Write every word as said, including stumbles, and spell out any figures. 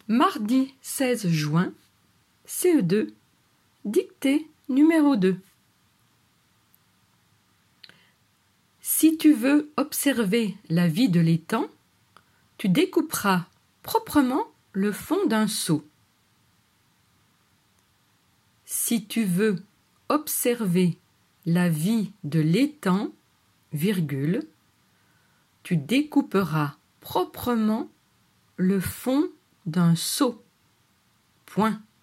Mardi seize juin, C E deux, dictée numéro deux. Si tu veux observer la vie de l'étang, tu découperas proprement le fond d'un seau. Si tu veux observer la vie de l'étang, virgule, tu découperas proprement le fond d'un seau. Point.